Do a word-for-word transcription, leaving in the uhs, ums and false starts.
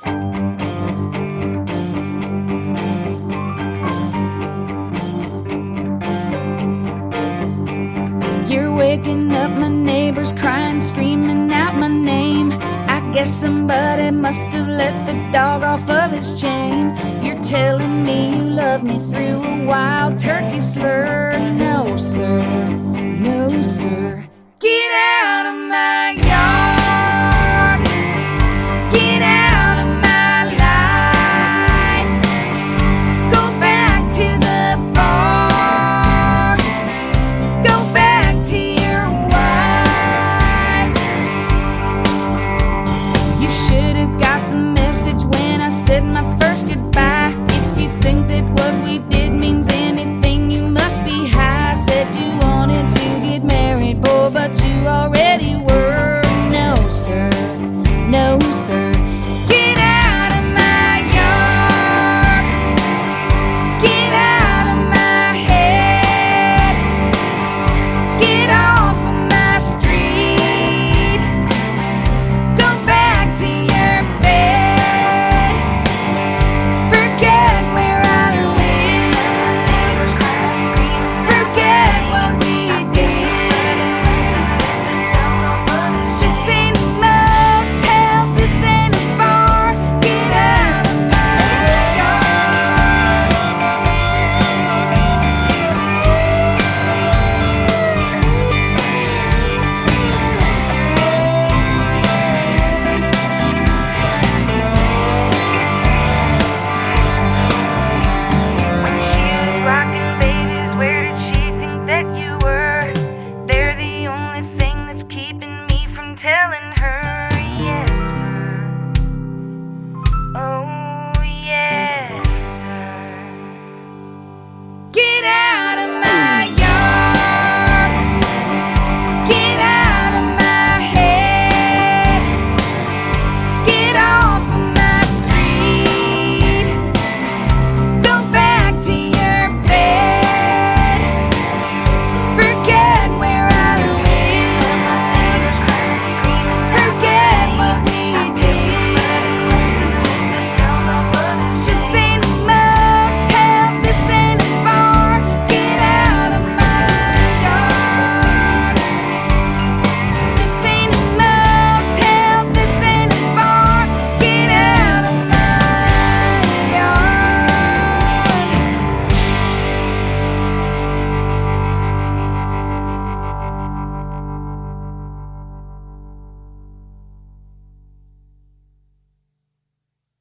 You're waking up my neighbors crying, screaming out my name. I guess somebody must have let the dog off of his chain. You're telling me you love me through a wild turkey slur. No, sir, no, sir. Get out of my